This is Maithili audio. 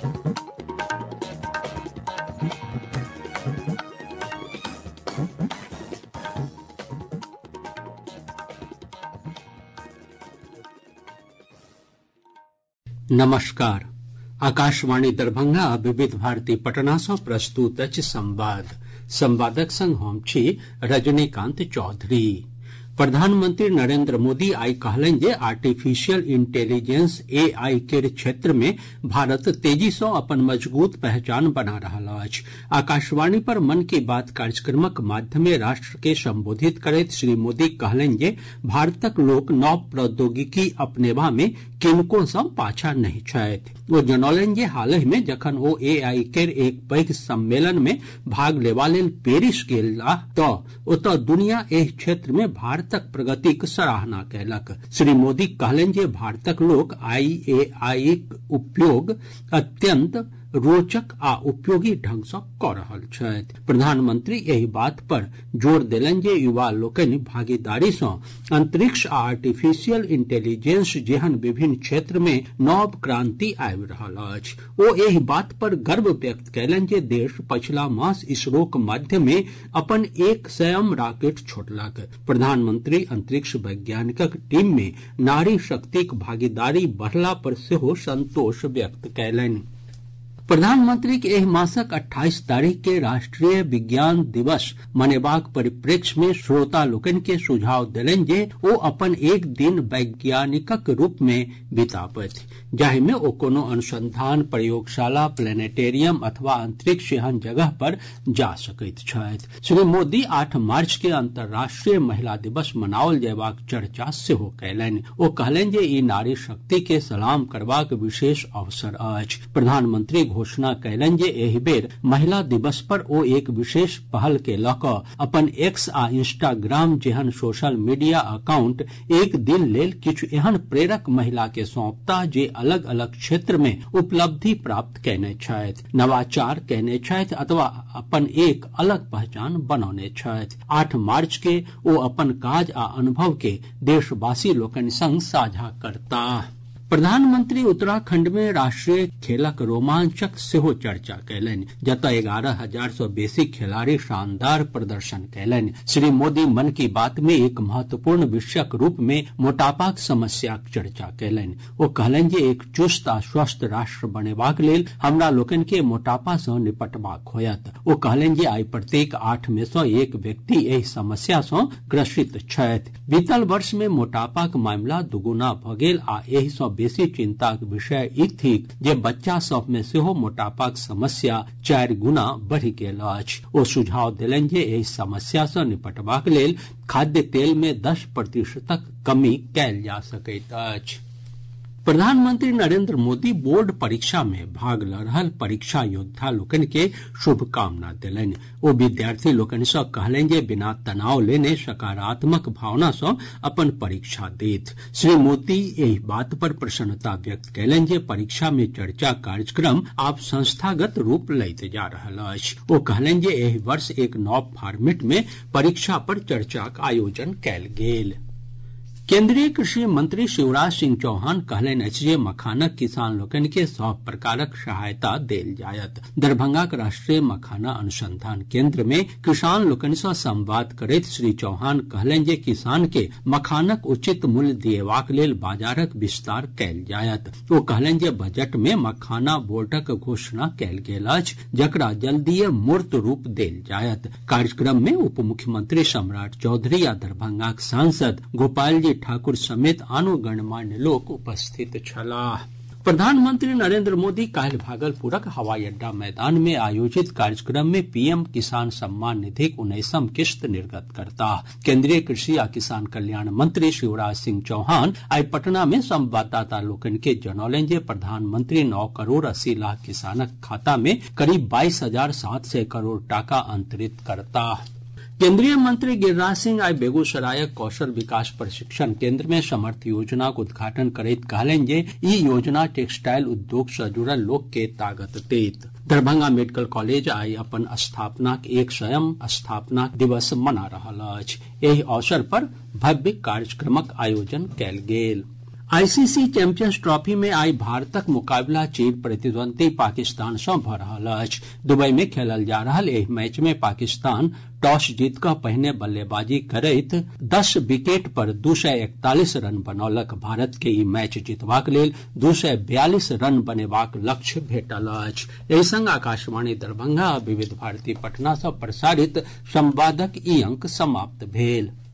नमस्कार। आकाशवाणी दरभंगा आ विविध भारती पटना सँ प्रस्तुत अछि संवादक संग हम छी रजनीकांत चौधरी। प्रधानमंत्री नरेंद्र मोदी आइ कहलनि जे आर्टिफिशियल इंटेलिजेंस एआई केर क्षेत्र मे भारत तेजी सँ अपन मजगूत पहचान बना रहल अछि। आकाशवाणी पर मन की बात कार्यक्रमक माध्यमे राष्ट्र के संबोधित करैत श्री मोदी कहलनि जे भारतक लोक नव प्रौद्योगिकी अपनेबा मे किनको सँ पाछा नहि छथि। ओ जनौलनि जे हालहि मे जखन ओ एआई केर एक पैघ सम्मेलन मे भाग लेबा लेल पेरिस गेलाह तऽ ओतऽ दुनिया एहि क्षेत्र मे भारतक प्रगतिक सराहना कयलक। श्री मोदी कहलनि जे भारतक लोक एआईक उपयोग अत्यंत रोचक आ उपयोगी ढंग सँ कऽ रहल छथि। प्रधानमंत्री एहि बात पर जोर देलनि जे युवा लोकनि भागीदारी सँ अंतरिक्ष आ आर्टिफिशियल इंटेलिजेंस जेहन विभिन्न क्षेत्र मे नव क्रांति आबि रहल अछि। ओ एहि बात पर गर्व व्यक्त कयलनि जे देश पछिला मास इसरोक माध्यमे अपन 100 रॉकेट छोड़लक। प्रधानमंत्री अंतरिक्ष वैज्ञानिकक टीम मे नारी शक्तिक भागीदारी बढ़ला पर सेहो संतोष व्यक्त कयलनि। प्रधानमंत्री के एहि मासक 28 तारीख के राष्ट्रीय विज्ञान दिवस मनेबाक परिप्रेक्ष्य में श्रोता लोकनि के सुझाव देलनि जे ओ अपन एक दिन वैज्ञानिकक रूप में बिताबथि, जाहि में ओ कोनो अनुसंधान प्रयोगशाला, प्लेनेटेरियम अथवा अंतरिक्ष एहन जगह पर जा सकैत छथि। श्री मोदी 8 मार्च के अंतर्राष्ट्रीय महिला दिवस मनाओल जयबाक चर्चा सेहो कयलनि। ओ कहलनि जे ई नारी शक्ति के सलाम करबाक विशेष अवसर अछि। प्रधानमंत्री घोषणा कयलनि जे एहि बेर महिला दिवस पर ओ एक विशेष पहल के लऽ कऽ अपन एक्स आ इंस्टाग्राम जेहन सोशल मीडिया अकाउंट एक दिन लेल किछु एहन प्रेरक महिला के सौंपताह जे अलग अलग क्षेत्र में उपलब्धि प्राप्त कयने छथि, नवाचार कयने छथि अथवा अपन एक अलग पहचान बनौने छथि। 8 मार्च के ओ अपन काज आ अनुभव के देशवासी लोकनि संग साझा करताह। प्रधानमंत्री उत्तराखंड में राष्ट्रीय खेलक रोमांचक सेहो चर्चा कयलनि, जतऽ 11,000 सँ बेसी खिलाड़ी शानदार प्रदर्शन कयलनि। श्री मोदी मन की बात में एक महत्वपूर्ण विषयक रूप में मोटापाक समस्याक चर्चा कयलनि। ओ कहलनि जे एक चुस्त आ स्वस्थ राष्ट्र बनेबाक लेल हमरा लोकनि के मोटापा सँ निपटबाक होयत। ओ कहलनि जे आइ प्रत्येक 8 में सँ 1 व्यक्ति एहि समस्या सँ ग्रसित छथि। बीतल वर्ष में मोटापाक मामिला दुगुना भऽ गेल आ एहि सँ बेसी चिंताक विषय ई थिक जे बच्चा सभ में सेहो मोटापाक समस्या 4 गुना बढ़ि गेल अछि। ओ सुझाव देलनि जे एहि समस्या सँ निपटबाक लेल खाद्य तेल में 10% कमी कयल जा सकैत अछि। प्रधानमंत्री नरेंद्र मोदी बोर्ड परीक्षा में भाग ल रहल परीक्षा योद्धा लोकनि के शुभकामना देलनि। ओ विद्यार्थी लोकनि सँ कहलनि जे बिना तनाव लेने सकारात्मक भावना सँ अपन परीक्षा देथि। श्री मोदी एहि बात पर प्रसन्नता व्यक्त कयलनि जे परीक्षा में चर्चा कार्यक्रम आब संस्थागत रूप लैत जा रहल अछि। ओ कहलनि जे एहि वर्ष एक नव फॉर्मेट में परीक्षा पर चर्चाक आयोजन कयल गेल। केंद्रीय कृषि मंत्री शिवराज सिंह चौहान कहलनि अछि जे मखानक किसान लोकनि के सभ प्रकारक सहायता देल जायत। दरभंगाक राष्ट्रीय मखाना अनुसंधान केंद्र में किसान लोकनि सँ संवाद करैत श्री चौहान कहलनि जे किसान के मखानक उचित मूल्य दिएबाक लेल बाजारक विस्तार कयल जायत। ओ कहलनि जे बजट में मखाना बोर्डक घोषणा कयल गेल अछि, जकरा जल्दीए मूर्त रूप देल जायत। कार्यक्रम में उप मुख्यमंत्री सम्राट चौधरी आ दरभंगाक सांसद गोपाल जी ठाकुर समेत आनो गणमान्य लोक उपस्थित छलाह। प्रधानमंत्री नरेंद्र मोदी काल्हि भागलपुरक हवाई अड्डा मैदान में आयोजित कार्यक्रम में पीएम किसान सम्मान निधिक 19वीं किस्त निर्गत करताह। केंद्रीय कृषि आ किसान कल्याण मंत्री शिवराज सिंह चौहान आइ पटना में संवाददाता लोकनि के जनौलनि जे प्रधानमंत्री 9 करोड़ 80 लाख किसानक खाता में करीब 22,700 करोड़ टाका अंतरित करताह। केंद्रीय मंत्री गिरिराज सिंह आइ बेगूसरायक कौशल विकास प्रशिक्षण केंद्र में समर्थ योजनाक उद्घाटन करैत कहलनि जे ई योजना टेक्सटाइल उद्योग सँ जुड़ल लोक के ताकत देत। दरभंगा मेडिकल कॉलेज आइ अपन स्थापनाक 100म स्थापना दिवस मना रहल अछि। एहि अवसर पर भव्य कार्यक्रमक आयोजन कयल गेल। आईसीसी चैंपियंस ट्रॉफी में आइ भारतक मुकाबला चिर प्रतिद्वंदी पाकिस्तान सँ भऽ रहल अछि। दुबई मे खेलल जा रहल एहि मैच मे पाकिस्तान टॉस जीत कऽ पहिने बल्लेबाजी करैत 10 विकेट पर 241 रन बनौलक। भारत के ई मैच जीतबाक लेल 242 रन बनेबाक लक्ष्य भेटल अछि। एहि संग आकाशवाणी दरभंगा आ विविध भारती पटना सँ प्रसारित संवादक ई अंक समाप्त भेल।